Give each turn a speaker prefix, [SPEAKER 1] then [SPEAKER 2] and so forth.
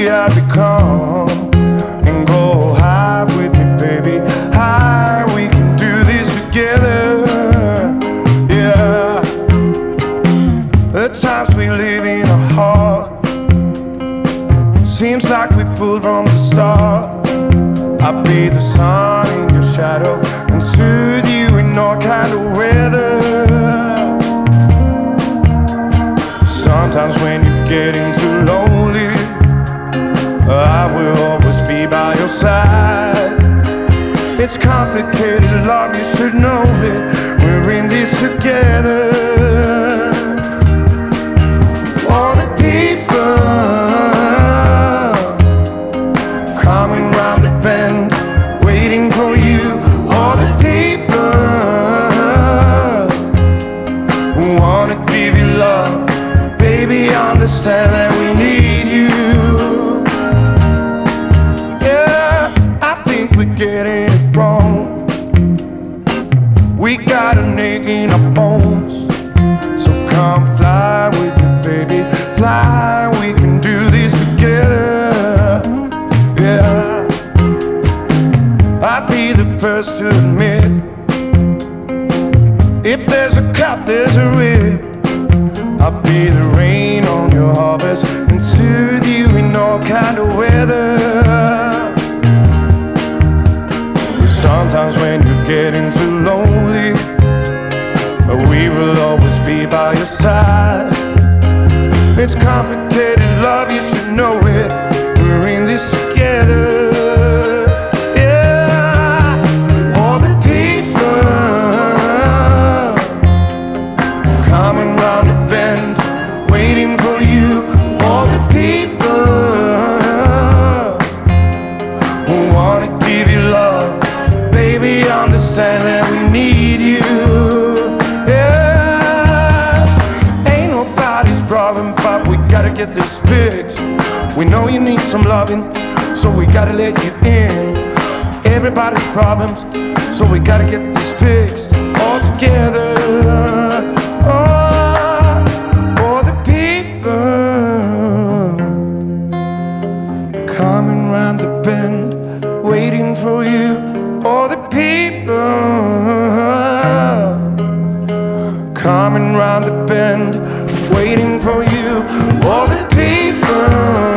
[SPEAKER 1] I'd become, and go high with me, baby. High, we can do this together. Yeah, the times we live in are hard. Seems like we fooled from the start. I'll be the sun in your shadow and soothe you in all kind of weather. Sometimes when you're getting too lonely, I will always be by your side. It's complicated love, you should know it. We're in this together. All the people coming round the bend, waiting for you. All the people who wanna give you love, baby, understand that we need you. Yeah, I think we're getting it wrong. We got an ache in our bones. So come fly with me, baby. Fly, we can do this together. Yeah, I'll be the first to admit, if there's a cut, there's a rip. I'll be the rain on your harvest and soothe you in all kind of weather. Sometimes when you're getting too lonely, we will always be by your side. It's complicated love, you should know it. We're in this together. Yeah, all the people coming round the bend, waiting for you. All the people who wanna give you love, baby, understand that we need you. Yeah, ain't nobody's problem, but we gotta get this fixed. We know you need some loving, so we gotta let you in. Everybody's problems, so we gotta get this fixed all together. All the people coming round the bend, waiting for you. All the people coming round the bend, waiting for you. All the people